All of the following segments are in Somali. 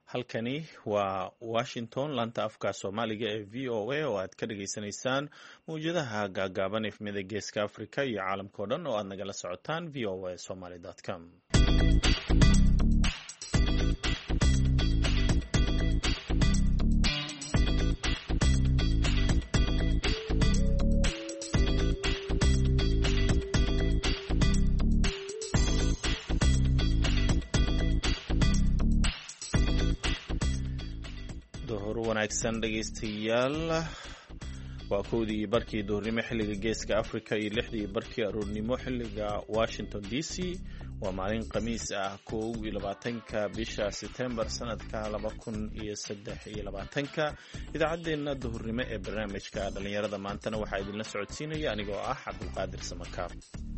halkani waa Washington laanta afka Soomaaliga ee VOA oo aad ka dhageysanaysaan mawjadaha gaagaaban efmida Geeska Afrika iyo caalamka oo dhan oo aad nagala socotaan voasomali.com. wanaagsan dhegeystayaal waa 1:00 duhurnimo xilliga Geeska Afrika iyo 6:00 aroornimo xilliga Washington DC waa maalin khamiis ah 21 bisha September sanadka 2023 idaacadeena duhurnimo ee barnaamijka dhalinyarada maantana waxaa idinla socodsiinaya anigoo ah Cabdulqaadir Samakaar.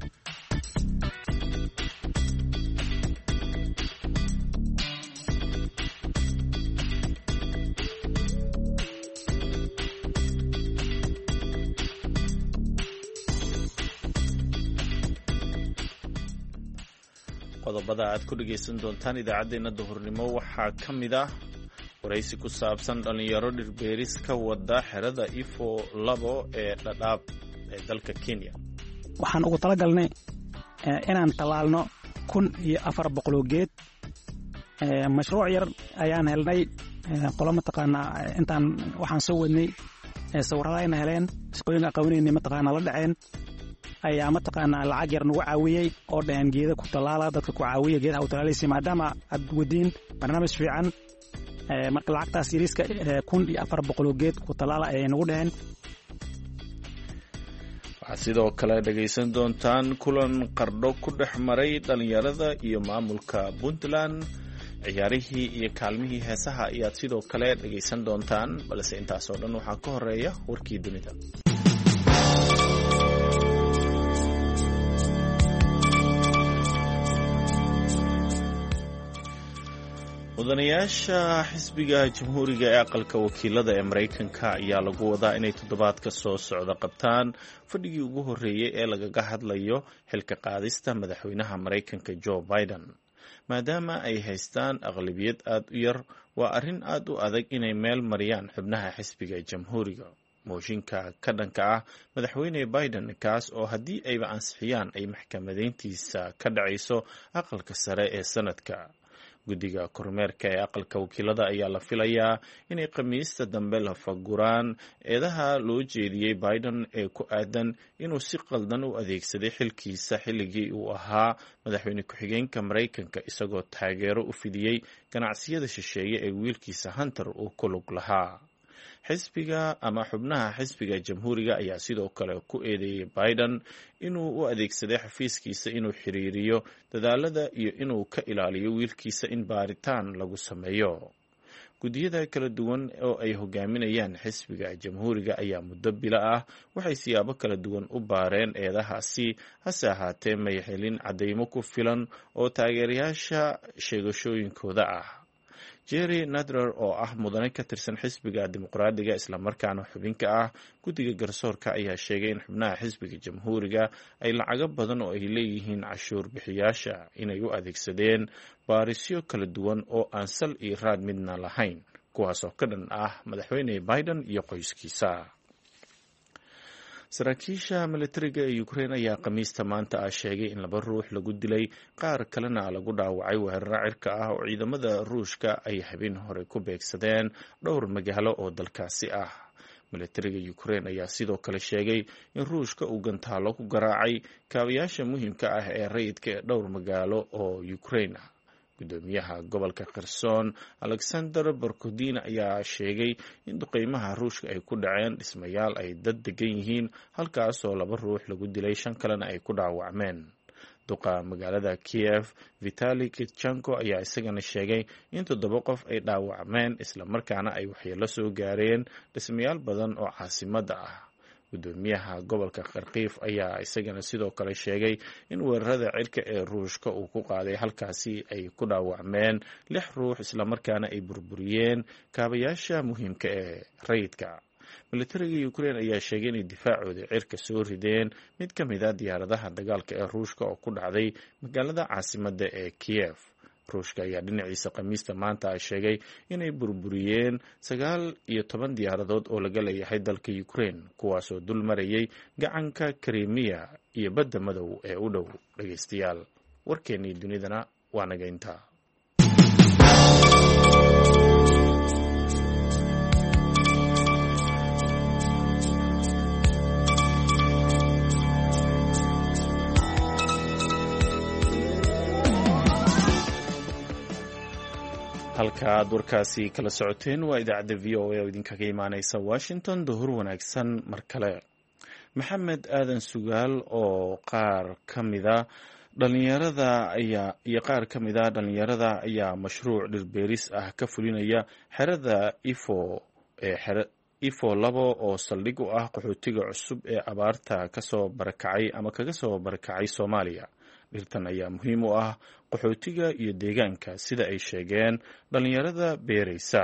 qodobada aad ku dhageysan doontaan idaacadeena duhurnimo waxaa ka mid ah waraysi ku saabsan dhalinyaro dhirbeeris ka wada xerada Ifo 2 ee Dadaab ee dalka Kenya. waxaan ugu talagalnay inaan talaalno 1400 geed. mashruuc yar ayaan helnay qolo mataqaana intaan waxaan soo wadnay sawirradayna heleen shaqooyinka qabanayna mataqaana la dhaceen ayaa mataqaana lacag yar nagu caawiyay oo dhahan geeda ku talaala dadka ku caawiya geedaha u talaalaysa maadaama aad wadiin barnaamij fiican marka lacagtaas yariska 1400 geed ku talaala ay nagu dhahan. waxaad sidoo kale dhageysan doontaan kulan qardho ku dhex maray dhalinyarada iyo maamulka Puntland. ciyaarihii iyo kaalmihii heesaha ayaad sidoo kale dhageysan doontaan balse intaas oo dhan waxaa ka horeeya warkii dunida. mudanayaasha xisbiga jamhuuriga ee aqalka wakiilada ee Mareykanka ayaa lagu wadaa inay toddobaadka soo socda qabtaan fadhigii ugu horeeyay ee lagaga hadlayo xilka qaadista madaxweynaha Mareykanka Joe Biden. maadaama ay haystaan aqlabiyad aad u yar waa arrin aad u adag inay meel mariyaan xubnaha xisbiga jamhuuriga mooshinka ka dhanka ah madaxweyne Biden kaas oo haddii ayba ansixiyaan ay maxkamadeyntiisa ka dhacayso aqalka sare ee sanadka. guddiga kormeerka ee aqalka wakiilada ayaa la filayaa inay khamiista dambe la faguraan eedaha loo jeediyey Biden ee ku aadan inuu si qaldan u adeegsaday xilkiisa xilligii uu ahaa madaxweyne ku-xigeenka Mareykanka isagoo taageero u fidiyey ganacsiyada shisheeye ee wiilkiisa Hunter uu ku lug lahaa. xisbiga ama xubnaha xisbiga jamhuuriga ayaa sidoo kale ku eedeeyay Biden inuu u adeegsaday xafiiskiisa inuu xiriiriyo dadaalada iyo inuu ka ilaaliyo wiilkiisa in baaritaan lagu sameeyo. guddiyada kala duwan oo ay hogaaminayaan xisbiga jamhuuriga ayaa muddo bilo ah waxay siyaabo kala duwan u baareen eedahaasi hase ahaatee may helin caddeymo ku filan oo taageerayaasha sheegashooyinkooda ah. Jerry Nadler oo ah mudane ka tirsan xisbiga dimuqraadiga isla markaana xubin ka ah guddiga garsoorka ayaa sheegay in xubnaha xisbiga jamhuuriga ay lacago badan oo ay leeyihiin cashuur bixiyaasha inay u adeegsadeen baarisyo kala duwan oo aan sal iyo raad midna lahayn kuwaas oo ka dhan ah madaxweyne Biden iyo qoyskiisa. saraakiisha militariga ee Ukraine ayaa khamiista maanta sheegay in 2 ruux lagu dilay qaar kalena lagu dhaawacay weerar cirka ah oo ciidamada Ruushka ay habeen hore ku beegsadeen dhowr magaalo oo dalkaasi ah. militariga Ukraine ayaa sidoo kale sheegay in Ruushka uu gantaalo ku garaacay kaabayaasha muhiimka ah ee rayidka ee dhowr magaalo oo Ukraine ah. gudoomiyaha gobolka Kherson Alexander Barkodin ayaa sheegay in duqeymaha Ruushka ay ku dhaceen dhismayaal ay dad degan yihiin halkaas oo 2 ruux lagu dilay 5 kalena ay ku dhaawacmeen. duqa magaalada Kiev Vitali Klitschko ayaa isagana sheegay in 7 qof ay dhaawacmeen isla markaana ay waxyeello soo gaareen dhismayaal badan oo caasimadda ah. gudoomiyaha gobolka Kharkiv ayaa isagana sidoo kale sheegay in weerarada cirka ee Ruushka uu ku qaaday halkaasi ay ku dhaawacmeen 6 ruux isla markaana ay burburiyeen kaabayaasha muhiimka ee rayidka. militariga Ukraine ayaa sheegay in difaacooda cirka soo rideen mid ka mid ah diyaaradaha dagaalka ee Ruushka oo ku dhacday magaalada caasimadda ee Kiev. ruushka ayaa dhinaciisa khamiista maanta sheegay inay burburiyeen 19 diyaaradood oo laga leeyahay dalka Ukraine kuwaasoo dul marayay gacanka Crimea iyo badda madow ee u dhow. dhageystayaal warkeennii dunidana waa naga intaa. halka aad warkaasi kala socoteen waa idaacadda VOA oo idinkaga imaaneysa Washington. duhur wanaagsan mar kale. maxamed aadan sugaal oo qaar ka mida dhalinyarada ayaa mashruuc dhirbeeris ah ka fulinaya xerada ifo labo oo saldhig u ah qaxootiga cusub ee abaarta kasoo barakacay ama kaga soo barakacay Soomaaliya. dhirtan ayaa muhiim u ah qaxootiga iyo deegaanka sida ay sheegeen dhalinyarada beeraysa.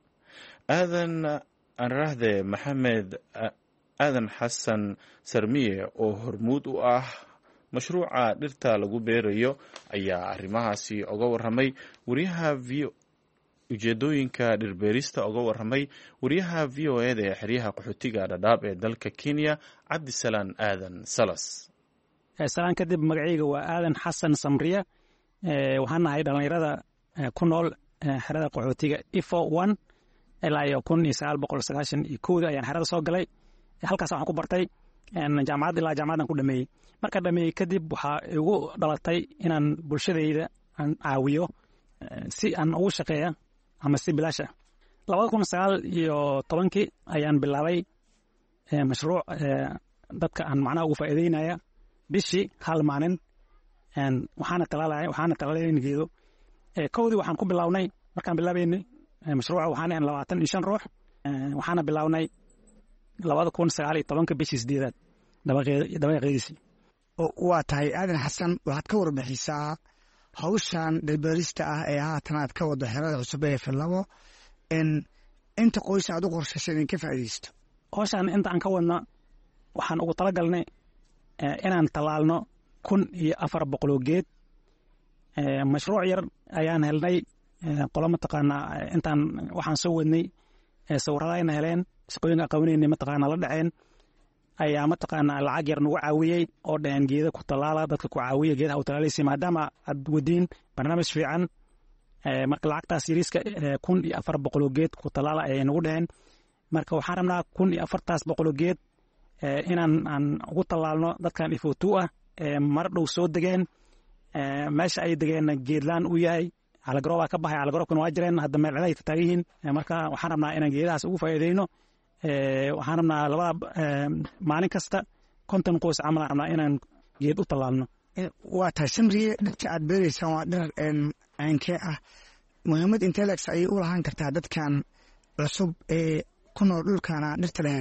maxamed aadan xasan sarmiye oo hormuud u ah mashruuca dhirta lagu beerayo ayaa arrimahaasi uga warramay ujeedooyinka dhirbeerista uga warramay wariyaha VOA-da ee xeryaha qaxootiga Dadaab ee dalka Kenya Cabdisalaan Aadan Salas. salaan kadib magacayga waa aadan xasan samriye waxaan nahay dhalinyarada ku nool xerada qaxootiga ifo 1 ilaa iyo 1991 ayaan xerada soo galay. halkaas waxaan ku bartay jaamacad ilaa jaamacadan ku dhameeyey. marka dhameeyey kadib waxaa igu dhalatay inaan bulshadayda aan caawiyo si aan ugu shaqeeya ama si bilaash ah. 2019 ayaan bilaabay mashruuc dadka aan macnaha ugu faa'iideynaya bishii hal maalin waxaana talaalayay geedo. kowdii waxaan ku bilawnay markaan bilaabaynay mashruuca waxaan ahayn 25 ruux. waxaana bilawnay 2019 bishii 8 dabaqiisii. waa tahay aadan xasan waxaad ka warbixisaa hawshan dhirbeerista ah ee haatan aad ka wado xerada cusub ee Filabo inta qoys aad u qorshaysay in ka faa'iideysto. hawshan inta aan ka wadna waxaan ugu talagalnay inaan talaalno 1400 geed. mashruuc yar ayaan helnay qolo mataqaanaa intaan waxaan soo wadnay sawirradayna heleen shaqooyinka qabanayna mataqaanaa la dhaceen ayaa mataqaanaa lacag yar nagu caawiyey oo dhaheen geeda ku talaala dadka ku caawiya geedaha u talaalaysa maadaama aad wadiin barnaamij fiican. marka lacagtaas yariiska 1400 geed ku talaala ayay nagu dhaheen. marka waxaan rabnaa 1400 geed inaan ugu talaalno dadkan ifootu ah mar dhow soo degeen. meesha ay degeen geedlaan u yahay calagaroob ka baxay. calagarobkuna waa jireen hadda meel cid ay taagan yihiin. marka waxaan rabnaa inaan geedahaas ugu faa'iideyno. waxaan rabnaa labada maalin kasta 50 qoys camal aan rabnaa inaan geed u talaalno. waa tahay samriye dhirta aad beeraysaan waa dhir caynkee ah muhiimad intee leegs ayay u lahaan kartaa dadkan cusub ee ku nool dhulkana dhirta lehen.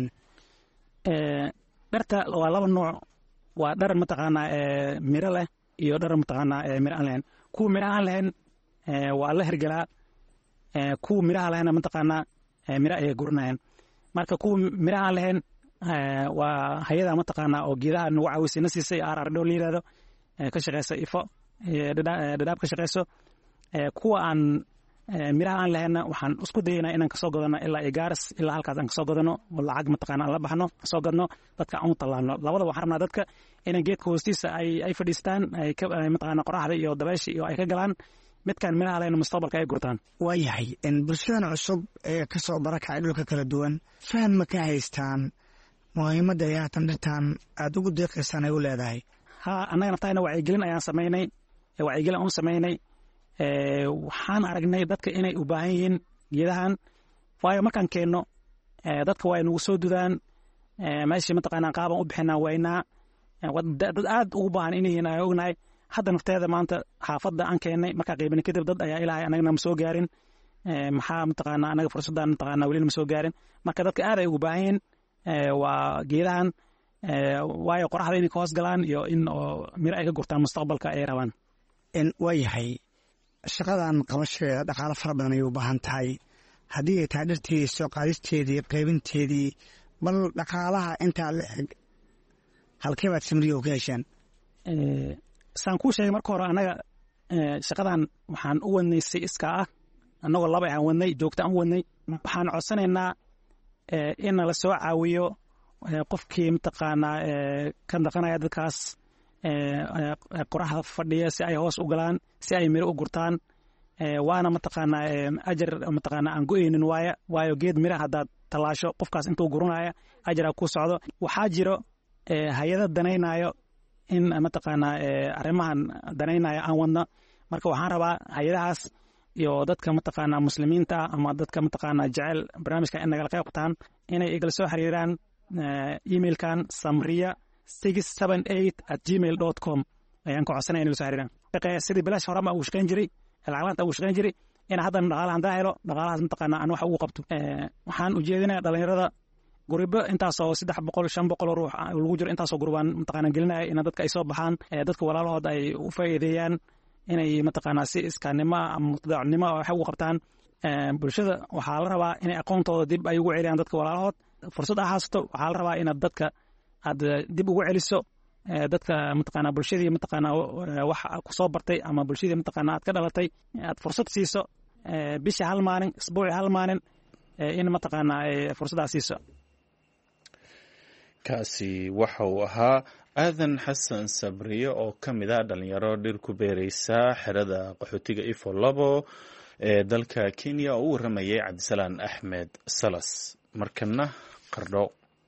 dharta waa laba nooc. waa dhar mataqaanaa miro leh iyo dhar mataqaanaa miro aan lahayn. kuwa miro aan lahayn waa la hergelaa. kuwa miraha lahayna mataqaanaa miro ayay guranayaan. marka kuwa miro aan lahayn waa hayada mataqaanaa oo geedaha nagu caawisay na siisay RRDO la yiraahdo ka shaqeysa ifo Dadaab ka shaqeyso. kuwa aan miraha aan lahayna waxaan isku dayaynaa inaan kasoo gadano ilaa Igaaris ilaa halkaas aan kasoo gadano oo lacag mataqaanaa la baxno soo gadno dadka aan u talaalno. labada waxaan rabnaa dadka inay geedka hoostiisa ay fadhiistaan ay mataqaanaa qoraxda iyo dabaysha iyo ay ka galaan midkan miraha lehna mustaqbalka ay gurtaan. waa yahay bulshadan cusub ee ka soo barakacay dhulka kala duwan faham ma ka haystaan muhiimadda ay haatan dhirtan aad ugu deeqaysaan ay u leedahay. annaga naftayna wacyigelin ayaan samaynay. waxaan aragnay dadka inay u baahan yihiin geedahan. waayo markaan keenno dadka waa nagu soo dudaan meeshii mataqaanaa qaaban u bixinaa waynaa dad aad ugu baahan inayhiin ay ognahay. hadda nafteeda maanta xaafadda aan keennay markaa qiibin kadib dad ayaa ilaahay anagana ma soo gaarin. maxaa mataqaanaa anaga fursaddan mataqaanaa welina ma soo gaarin. marka dadka aad ay ugu baahan yihiin waa geedahan. waayo qoraxda inay ka hoos galaan iyo in oo miro ay ka gurtaan mustaqbalka ay rabaan. waa yahay shaqadan qabashadeeda dhaqaale fara badan ayay u baahan tahay. haddii ay tahay dhirteedii soo qaadisteedii qaybinteedii bal dhaqaalaha intaa la eg halkee baad samriye oo ka heshaan. saan kuu sheegay marka hore annaga shaqadan waxaan u wadnay si iskaa ah annagoo laba aan wadnay joogta aan u wadnay waxaan codsanaynaa in nala soo caawiyo qofkii mataqaanaa ka dhaqanaya dadkaas qoraxda fadhiya si ay hoos u galaan si ay miro u gurtaan waana mataqaanaa ajar mataqaanaa aan go-eynin waayo geed mira haddaad tallaasho qofkaas intuu guranaya ajaraa ku socdo waxaa jiro hay-ada danaynayo in mataqaanaa arrimahan danaynayo aan wadno marka waxaan rabaa hay-adahaas iyo dadka mataqaanaa muslimiinta ama dadka mataqaanaa jecel barnaamijka in nagala qayb qataan inay igala soo xiriiraan emailkan samria678@gmail.com ayaan ku codsanaya in la soo xiriiraan sidii bilaash horama uu shaqayn jiray lacaglaanta uu shaqayn jiray in haddana dhaqaalaha hadaa helo dhaqaalahaas mataqaanaa aan wax ugu qabto waxaan ujeedinaya dhalinyarada guribo intaasoo 300-500 ruux lagu jiro intaasoo gurubaan mataqaanaa gelinaya in dadka ay soo baxaan dadka walaalahood ay u faa'iideeyaan inay mataqaanaa si iskaanimo ama mutadaacnimo wax ugu qabtaan bulshada waxaa la rabaa inay aqoontooda dib ay ugu celiyaan dadka walaalahood fursad aa haysato waxaa la rabaa inaad dadka aad dib ugu celiso dadka mataqaanaa bulshadii mataqaanaa wax ku soo bartay ama bulshadii mataqaanaa aad ka dhalatay aad fursad siiso bishii hal maalin isbuucii hal maalin in mataqaanaa fursaddaa siiso kaasi waxa uu ahaa aadan xasan sabriye oo ka mid ah dhalinyaro dhir ku beeraysa xerada qaxootiga ifo labo ee dalka Kenya oo u waramayay Cabdisalaan Axmed Salas markana Qardho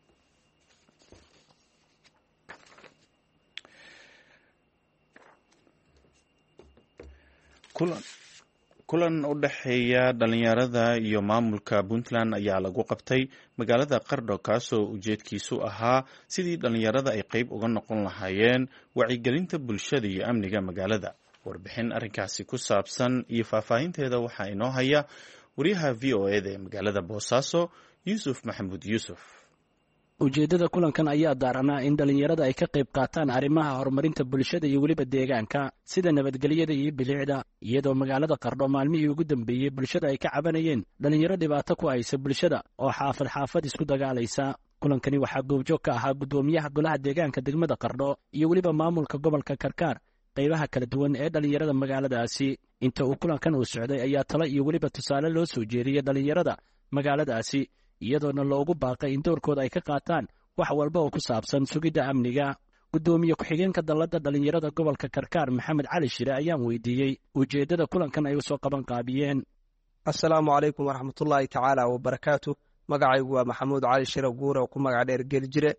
kulan u dhaxeeya dhalinyarada iyo maamulka Puntland ayaa lagu qabtay magaalada Qardho kaasoo ujeedkiisu ahaa sidii dhalinyarada ay qayb uga noqon lahaayeen wacyigelinta bulshada iyo amniga magaalada warbixin arrinkaasi ku saabsan iyo faahfaahinteeda waxaa inoo haya wariyaha VOA-da ee magaalada Boosaaso Yuusuf Maxamuud Yuusuf ujeeddada kulankan ayaa daaranaa in dhalinyarada ay ka qayb qaataan arrimaha horumarinta bulshada iyo weliba deegaanka sida nabadgelyada iyo bilicda iyadoo magaalada Qardho maalmihii ugu dambeeyey bulshada ay ka cabanayeen dhalinyaro dhibaato ku haysa bulshada oo xaafad isku dagaalaysa kulankani waxaa goobjoog ka ahaa gudoomiyaha golaha deegaanka degmada Qardho iyo weliba maamulka gobolka Karkaar qaybaha kala duwan ee dhalinyarada magaaladaasi inta uu kulankan uu socday ayaa talo iyo weliba tusaale loo soo jeediyay dhalinyarada magaaladaasi iyadoona loogu baaqay in doorkooda ay ka qaataan wax walba oo ku saabsan sugidda amniga gudoomiye ku-xigeenka dalladda dhalinyarada gobolka Karkaar Maxamed Cali Shire ayaan weydiiyey ujeeddada kulankan ay soo qaban qaabiyeen assalaamu calaykum waraxmatullaahi tacaala wabarakaatu magacaygu waa Maxamuud Cali Shire guure oo ku magac dheer Geljire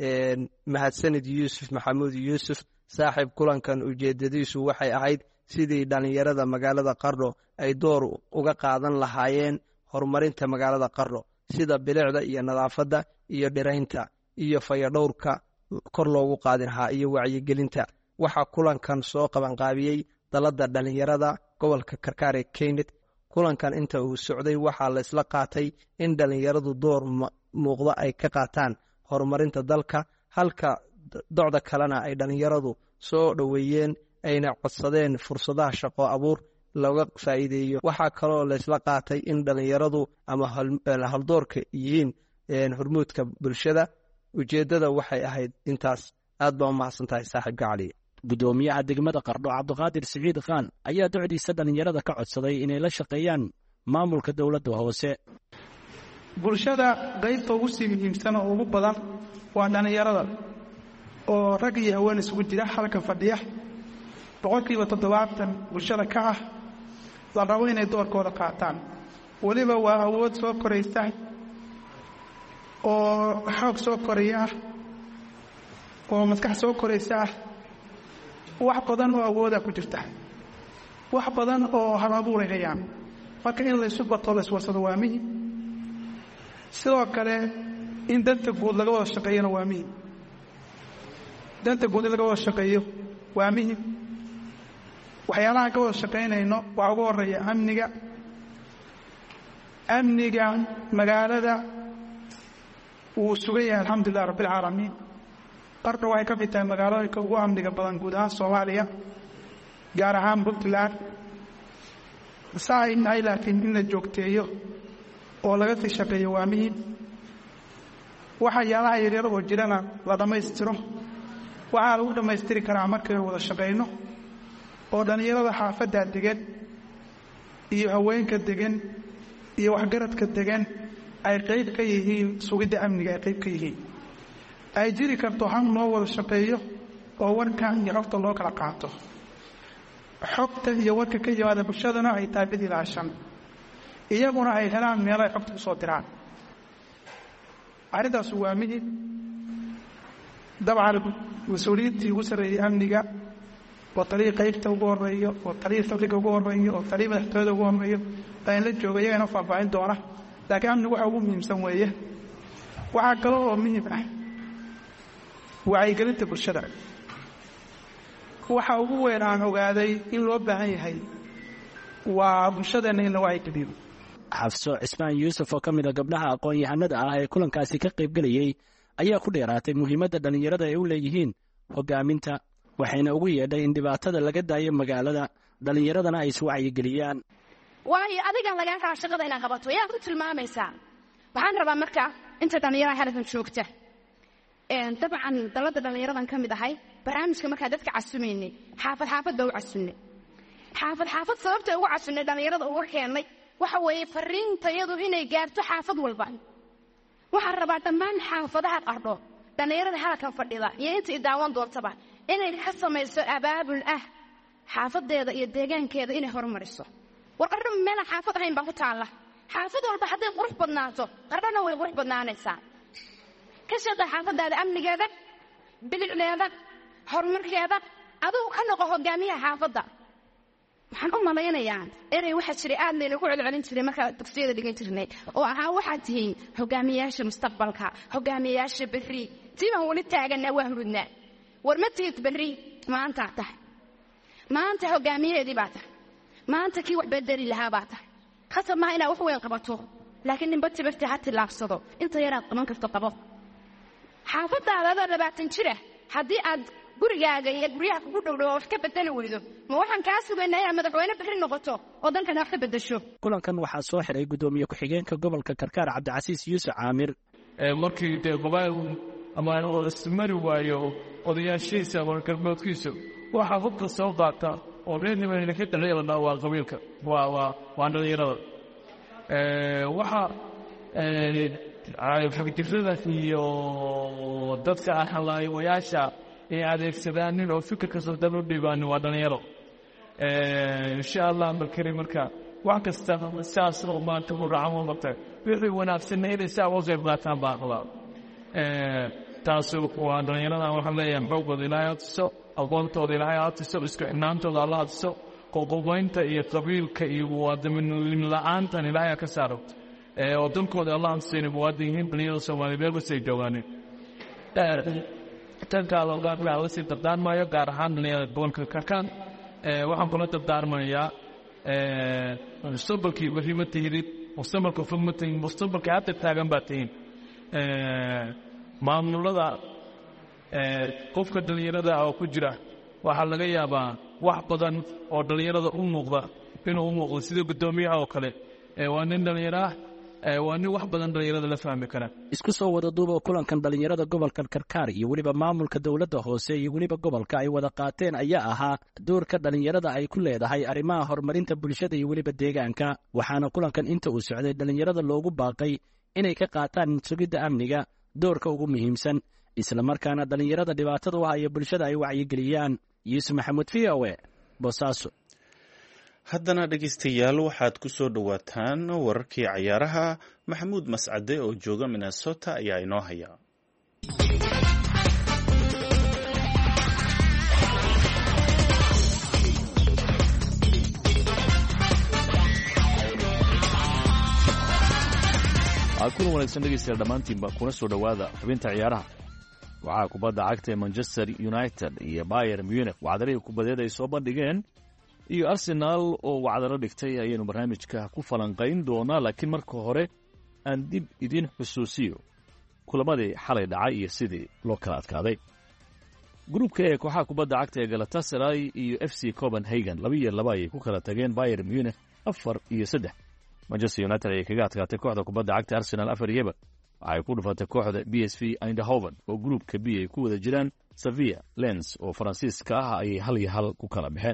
mahadsanid Yuusuf Maxamuud Yuusuf saaxiib kulankan ujeeddadiisu waxay ahayd sidii dhalinyarada magaalada Qardho ay door uga qaadan lahaayeen horumarinta magaalada Qardho sida bilicda iyo nadaafadda iyo dhiraynta iyo fayadhowrka kor loogu qaadin lahaa iyo wacyigelinta waxaa kulankan soo qabanqaabiyey dalladda dhalinyarada gobolka Karkaar ee Kenya kulankan inta uu socday waxaa la isla qaatay in dhalinyaradu door muuqda ay ka qaataan horumarinta dalka halka docda kalena ay dhalinyaradu soo dhoweeyeen ayna codsadeen fursadaha shaqo abuur looga faa'iideeyo waxaa kaloo la isla qaatay in dhalinyaradu ama haldoorka yihiin hormuudka bulshada ujeeddada waxay ahayd intaas aad baa u mahadsan tahay saaxiibka cali gudoomiyaha degmada Qardho Cabdiqaadir Siciid Khan ayaa docdiisa dhalinyarada ka codsaday inay la shaqeeyaan maamulka dowladda hoose bulshada qaybta ugu sii muhiimsan oo ugu badan waa dhalinyarada oo rag iyo haween isugu jira halka fadhiya 70% bulshada ka ah la rabo inay doorkooda qaataan waliba waa awood soo koraysa oo xoog soo koraya oo maskax soo koraysa wax badan oo awooda ku jirta wax badan oo halabuurayaan marka in la isu bato la iswarsado waa muhiim sidoo kale in danta guud laga wada shaqeeyo waa muhiim danta guud laga wada shaqeeyo waa muhiim waxyaalaha ka wada shaqeynayno waxa ugu horeeya amniga magaalada uu sugan yahay alxamdulilah rabbil caalamiin Qardho waxay ka mid tahay magaalooyinka ugu amniga badan guud ahaan Soomaaliya gaar ahaan Puntland saaynahay laakiin in la joogteeyo oo laga sii shaqeeyo waa muhiim waxyaalaha yaryar oo jirana la dhamaystiro waxaa lagu dhamaystiri karaa markay wada shaqeyno oo dhallinyarada xaafaddaa degan iyo haweenka degan iyo waxgaradka degan ay qayb ka yihiin sugidda amniga ay qayb ka yihiin ay jiri karto han loo wada shaqeeyo oo warka iyo xogta loo kala qaato xogta iyo warka ka yimaada bulshadana ay tahay mid ilaashan iyaguna ay helaan meel ay xogta ku soo diraan arrintaas waa mid dabcan mas-uuliyiintii ugu sarreeyey amniga oo taliyii qaybta ugu horreeyo oo taliyii saldhigga ugu horreeyo oo taliyii madaxtooyada ugu horreeyo baan la jooga iyagana faahfaahin doona laakiin amnigu waxa ugu muhiimsan weeye waxaa kale oo muhiim ah wacyigelinta bulshada waxa ugu weyn aan ogaaday in loo baahan yahay waa bulshadeenna in la wacyigeliyo xafso cismaan yuusuf oo ka mid a gabdhaha aqoon-yahanada ah ee kulankaasi ka qaybgelayey ayaa ku dheeraatay muhiimadda dhallinyarada ay u leeyihiin hoggaaminta waxayna ugu yeedhay in dhibaatada laga daayo magaalada dhallinyaradana ay iswacyigeliyaan waayo adigan lagaa raa shaqada inaad qabato yaa ku tilmaamaysaa waxaan rabaa marka inta dhallinyaraha halkan joogta dabcan dalladda dhallinyaradan ka mid ahay barnaamijka markaa dadka casumaynay xaafad xaafad baa u casunnay xaafad xaafad sababta ugu casunnay dhallinyarada uga keennay waxa weeye fariintayadu inay gaarto xaafad walba waxaan rabaa dhammaan xaafadaha qardho dhallinyarada halkan fadhida iyo inta i daawan doontaba inay ka samayso abaabul ah xaafadeeda iyo deegaankeeda inay horumariso war qardho meelaan xaafad ahayn baa ku taalla xaafad walba hadday qurux badnaato qardhona way qurux badnaanaysaa ka shaqee xaafadaada amnigeeda bilicdeeda horumarkeeda adigu ka noqo hogaamiyaha xaafadda waxaan u malaynayaa erey waxaa jiray aad laynagu celcelin jiray markaa dugsiyada dhigan jirnay oo ahaa waxaad tihiin hogaamiyayaasha mustaqbalka hogaamiyayaasha berri tiibaan weli taaganaa waa hurudnaa war ma tihid berri maantaa tahay maanta hogaamiyaheedii baa tahay maanta kii wax bedeli lahaa baa tahay khasab maaha inaad wax weyn qabato laakiin ninba tibartii ha tillaabsado inta yaraad qaban karto qabo xaafadaada adoo 20 jira haddii aad gurigaaga iyo guryaha kugu dhowdhow wax ka bedeli weydo ma waxaan kaa sugaynaa inaad madaxweyne berri noqoto oo dankana wax ka beddesho kulankan waxaa soo xiray guddoomiye ku-xigeenka gobolka karkaar cabdicasiis yuusuf caamir markii dee gobaal ama ismari waayo odayaashiisa ama galmoodkiisu waxaa hubka soo qaata oo reernimayna ka dhalinyarada waa qabiilka waa dhalinyarada waxa xogtiradaas iyo dadka halaayayaasha ay adeegsadaan nin oo fikirka sodal u dhibaan waa dhalinyaro insha allah markari marka wax kasta saas oo maanta u raacan marta wixii wanaagsan inay saa u qayb qaataan baa qabaa taas waa dhalinyarada waxaan leeyahay xoogooda ilaahay tuso aqoontooda ilaahay tuso isku inaantooda allah tuso qoqobaynta iyo qabiilka iyo muwaadiniin la'aantan ilaahay ka saaro oo dalkooda allah siinay muwaadiniin dhalinyarada Soomaaliyeed oo say joogaan tankaada gaarnaa la sii dardaarmayo gaar ahaan dhalinyarada gobolka Karkaan waxaan kula dardaarmayaa mustaqbalkii wixii ma tihid mustaqbalka furmatin mustaqbalka hadda taagan baa tihiin maamulada qofka dhalinyarada oo ku jira waxaa laga yaabaa wax badan oo dhalinyarada u muuqda inuu u muuqdo sida guddoomiyaha oo kale waa nin dhalinyaro waa nin wax badan dhalinyarada la fahmi kara isku soo wada duuba kulankan dhalinyarada gobolka Karkaar iyo waliba maamulka dawladda hoose iyo waliba gobolka ay wada qaateen ayaa ahaa doorka dhalinyarada ay ku leedahay arrimaha horumarinta bulshada iyo waliba deegaanka waxaana kulankan inta uu socday dhalinyarada loogu baaqay inay ka qaataan sugidda amniga doorka ugu muhiimsan isla markaana dhalinyarada dhibaatada u haya bulshada ay wacyigeliyaan Yuusuf Maxamuud VOA Boosaaso haddana dhegaystayaal waxaad ku soo dhowaataan wararkii cayaaraha maxamuud mascade oo jooga Minnesota ayaa inoo haya kulan wanaagsan dhegaystayaal dhammaantiinba kuna soo dhowaada xubinta ciyaaraha waxaa kubadda cagta ee Manchester United iyo Bayern Munich wacdarihii kubadeed ay soo bandhigeen iyo Arsenal oo wacdaro dhigtay ayaynu barnaamijka ku falanqayn doonaa laakiin marka hore aan dib idin xusuusiyo kulamadii xalay dhacay iyo sidii loo kala adkaaday gruubka ee kooxaha kubadda cagta ee Galatasaray iyo FC Copenhagen 2-2 ayay ku kala tageen Bayern Munich 4-3 Manchester United ayay kaga adkaatay kooxda kubadda cagta Arsenal 4-2 waxay ku dhufatay kooxda PSV Eindhoven oo gruubka B ay ku wada jiraan Sevilla Lens oo Faransiiska ah ayay 1-1 ku kala baxeen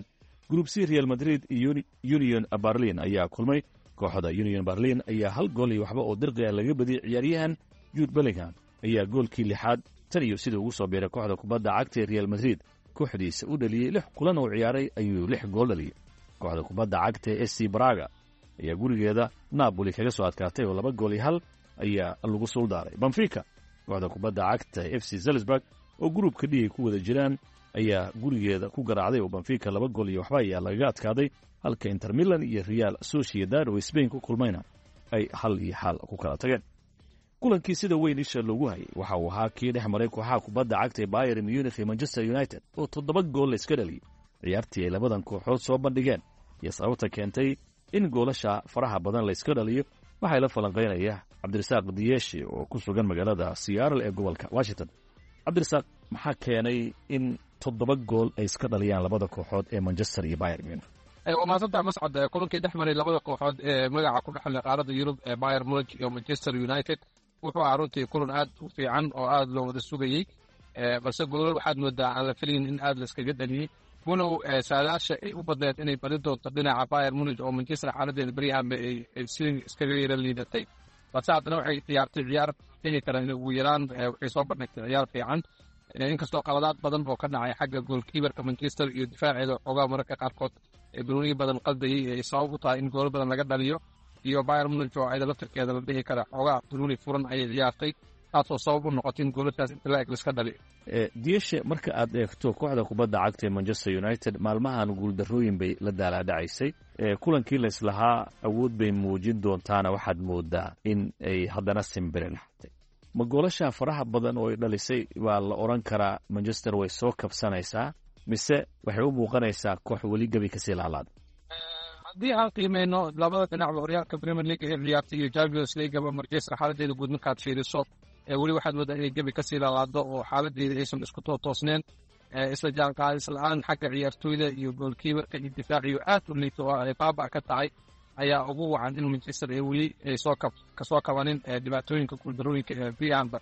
group c real madrid iyo union berlin ayaa kulmay. kooxda union berlin ayaa 1 gool iyo waxba oo dirqiya laga badiyay. ciyaaryahan jude bellingham ayaa goolkii 6aad tan iyo sidii ugu soo biiray kooxda kubadda cagta ee real madrid kooxdiisa u dhaliyey 6 kulan oo ciyaaray ayuu 6 gool dhaliyay. kooxda kubadda cagta ee SC Braga ayaa gurigeeda Napoli kaga soo adkaatay oo 2 gool iyo 1 ayaa lagu soo daaray. Benfica kooxda kubadda cagta FC Salzburg oo groupka D ku wada jiraan ayaa gurigeeda ku garaacday oo Benfica 2 gool iyo waxba ayaa laga adkaaday, halka Inter Milan iyo Real Sociedad oo Spain ku kulmayna ay 1-1 ku kala tageen. kulankii sida weyn isha loogu hayay waxa uu ahaa kii dhex maray kooxaha kubadda cagta ee Bayern Munich iyo Manchester United oo 7 gool iska dhaliyay. ciyaartii ay labadan kooxood soo bandhigeen iyo sababta keentay in goolasha faraha badan la iska dhaliyo waxay la falanqeynaya Cabdirasaaq Diyeeshi oo ku sugan magaalada Seattle ee gobolka Washington. Cabdirasaaq, maxaa keenay in 7 gool ay iska dhaliyaan labada kooxood ee Manchester iyo Bayern Munich? وماسنتا مسعد kulankii dhex maray labada kooxood ee magaca ku dhaxlay qaaradda Yurub ee Bayern Munich iyo Manchester United wuxuu aruntii kulan aad u fiican oo aad loo wada sugayay, balse gool waxaad moodaa aan la filayn in aad la iskaga dhaliyay. walow saadaasha ay u badneed inay bari doonto dhinaca Bayern Munich oo Manchester xaaladeeda beriyahanba ay si iskaga yara liidatay, balse haddana waxay ciyaartay ciyaar dhihi karaan ugu yaraan waxay soo bandhigtay ciyaar fiican, inkastoo qaladaad badan oo ka dhacay xagga goolkiibarka Manchester iyo difaaceeda xoogaa mararka qaarkood banooni badan qaldayay ay sabab u tahay in gool badan laga dhaliyo, iyo Bayern Munich oo ayda laftirkeeda la dhihi kara xoogaa banooni furan ayay ciyaartay, taasoo sabab u noqotay in goolashaas inta la eg iska dhaliyo. Diyeeshe, marka aad eegto kooxda kubadda cagta ee Manchester United maalmahan guuldarrooyin bay la daalaadhacaysay. kulankii la islahaa awood bay muujin doontaana waxaad moodaa in ay haddana simbire laxatay. ma goolasha faraha badan oo ay dhalisay waa la oran karaa Manchester way soo kabsanaysaa mise waxay u muuqanaysaa koox weli gabi ka sii laalaad? haddii aan qiimeyno labada dhinac horyaalka Premier League ee ciyaartay iyo Champions League ba Manchester xaaladeeda guud markaad fiiriso weli waxaad moodaa inay gabi ka sii laalaado oo xaaladeeda aysan isku toosneen, isla jaanqaadis la'aan xagga ciyaartooyda iyo goolkiibarka iyo difaaciyo aad u liito oo ay baaba ka tahay ayaa ugu wacan in Manchester ay weli ay kasoo kabanin dhibaatooyinka guuldarooyinka ee Brianba.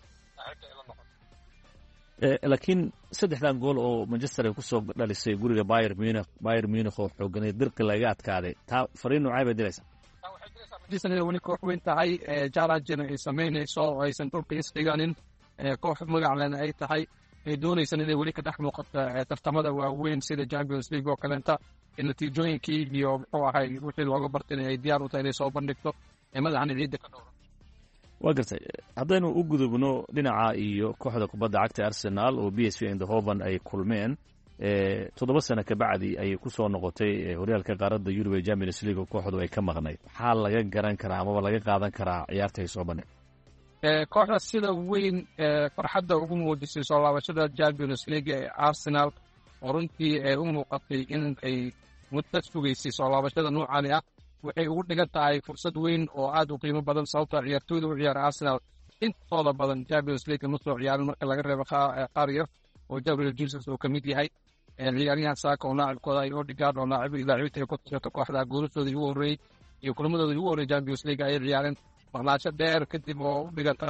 laakiin 3 gool oo Manchester ay ku soo dhalisay guriga Bayern Munich oo xooganay dirqi laga adkaaday, taa fariin noocay bay diraysaa? Manchester weli koox weyn tahay, challenge ay sameynayso oo aysan dhulka isdhiganin, koox magac leh ay tahay, ay doonaysan inay weli ka dhex muuqato tartamada waaweyn sida Champions League oo kaleenta, natiijooyinkii iyo muxuu ahay wixii looga bartay ay diyaar u tahay inay soo bandhigto madaxan ciidda ka dhowra. waa gartay, haddaynu u gudubno dhinaca iyo kooxda kubadda cagta Arsenal oo PSV Eindhoven ay kulmeen 7 sano ka bacdi ay ku soo noqotay horyaalka qaaradda Yurub ee Champions League oo kooxdu ay ka maqnayd. maxaa laga garan karaa ama laga qaadan karaa ciyaarta ay soo bandhigtay? kooxda sida weyn farxadda ugu muujisay soo laabashada Champions League ee Arsenal oo runtii u muuqatay in ay muddo sugaysay soo laabashada noocan ah, waxay ugu dhigan tahay fursad weyn oo aad u qiimo badan sababtoo ciyaartooyda u ciyaara Arsenal intooda badan Champions League ma soo ciyaarin marka laga reebo qaar yar oo Gabriel Jesus oo ka mid yahay. ciyaaryahan Saka oo laacibkooda ay Odegaard oo laacibta ay ku tirsan kooxda goolashooda ugu horeeyay iyo kulamadooda ugu horeeyay Champions League ay ciyaareen maqnaasho dheer kadib oo u dhiganta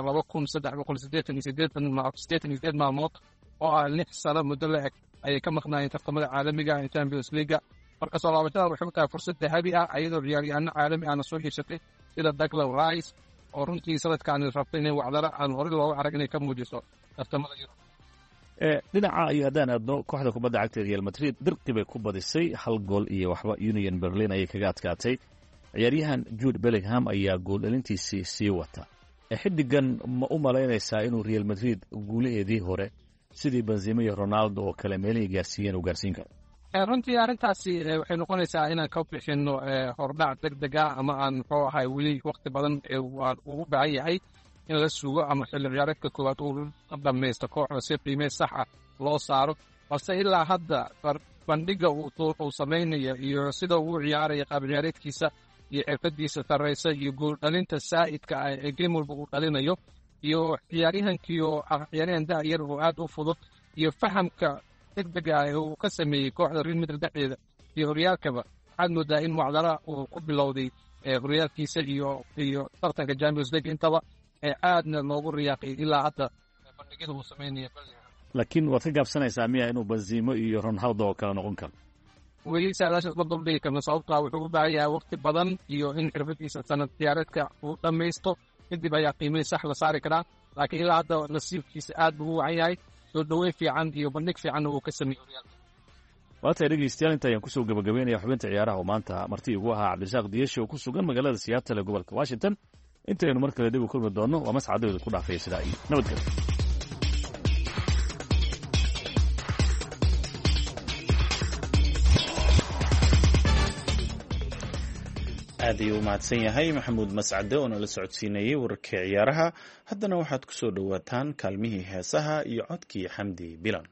2388 maalmood oo ah 6 sano muddo la eg ayay ka maqnaayeen tartamada caalamiga ee Champions League. marka soo laabashada waxay u tahay fursad dahabi ah iyadoo ciyaaryahanno caalami ahna soo hiishatay sida Declan Rice oo runtii sanadkan rabtay inay wacdara aan hore looga arag inay ka muujiso tartamada Yurub. dhinaca iyo haddaan aadno kooxda kubadda cagta Real Madrid dirqi bay ku badisay 1 gool iyo waxba Union Berlin ayay kaga adkaatay. ciyaaryahan Jude Bellingham ayaa gool dhalintiisii sii wata. xidigan ma u malaynaysaa inuu Real Madrid guulaheedii hore sidii Benzema iyo Ronaldo oo kale meelihii gaarsiiyeen uu gaarsiin karo? runtii arrintaasi waxay noqonaysaa inaan ka bixino hordhac degdeg ah ama aan muxuu ahay weli waqti badan waan ugu baahan yahay in la sugo ama xilli ciyaareedka koowaad uu dhammaysto kooxda si qiime sax ah loo saaro, balse ilaa hadda bandhiga uu samaynayo iyo sida uu ciyaaraya qaab ciyaareedkiisa iyo xirfadiisa sarreysa iyo gool dhalinta saa'idka ah ee game walba uu dhalinayo iyo ciyaaryahankii oo ciyaaryahan da'yar oo aad u fudud iyo fahamka degdega ah ee uu ka sameeyey kooxda Real Madrid dhexdeeda iyo horyaalkaba, waxaad moodaa in wacdara uu ku bilowday horyaalkiisa iyo tartanka Champions League intaba aadna loogu riyaaqay ilaa hadda bandhigyada uu sameynaya. laakiin waad ka gaabsanaysaa miya inuu Benzema iyo Ronaldo oo kale noqon karo? weli saadaashaas ma dambigi karno sababtaa wuxuu u baahan yahay waqti badan iyo in xirfadiisa sanad ciyaareedka uu dhammaysto kadib ayaa qiimihii sax la saari karaa laakiin ilaa hadda nasiibkiisa aad buu u wacan yahay soo dhoweyn fiican iyo bandhig fiicanna uu ka sameeyey horyaalka. waatay dhegeystayaal inta ayaan kusoo gabagabeynaya xubinta ciyaaraha oo maanta marti igu ahaa cabdirasaaq diyeshe oo ku sugan magaalada Seattle ee gobolka Washington. intaynu mar kale dib u kulmi doonno waa mascadooda ku dhaafaya sidaa iyo nabadgelyo. aad ayuu u mahadsan yahay maxamuud mascade oo nala socodsiinayay wararkii ciyaaraha. haddana waxaad ku soo dhowaataan kaalmihii heesaha iyo codkii xamdi bilan.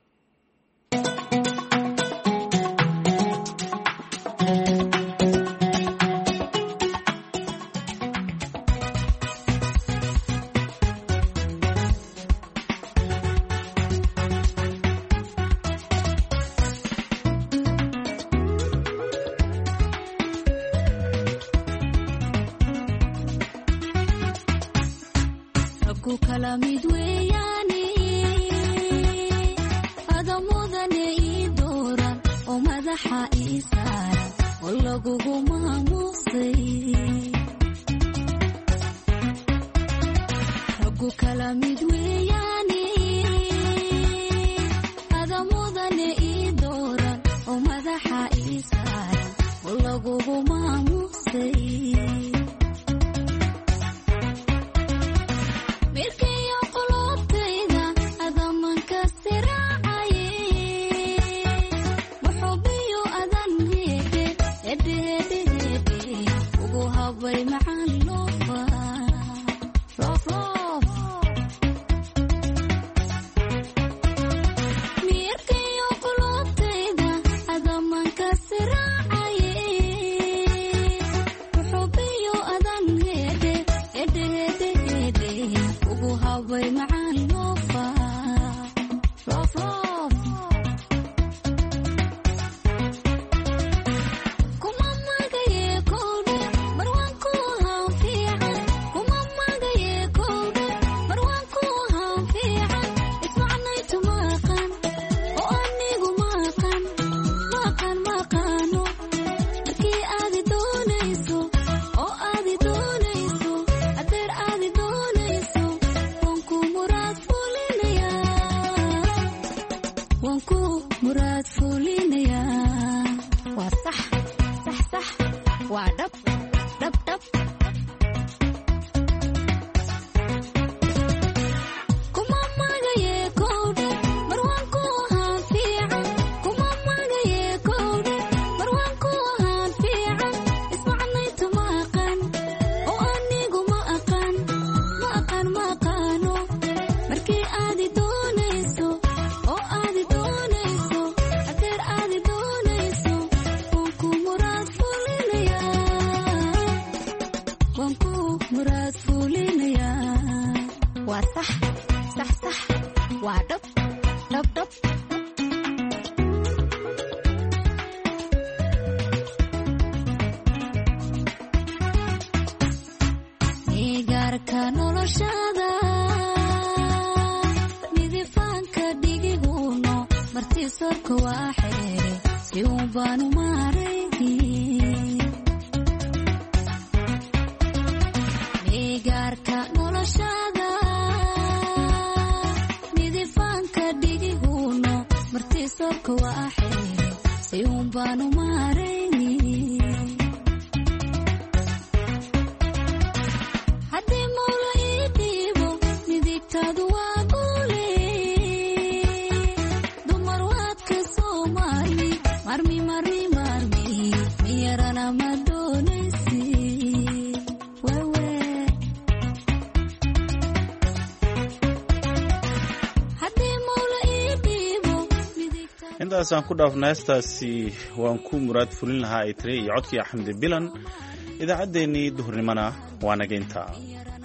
intaasaan ku dhaafna heestaasi waan ku muraad fulin lahaa ay tiri iyo codkii xamdi bilan idaacaddeenii duhurnimona waa naga intaa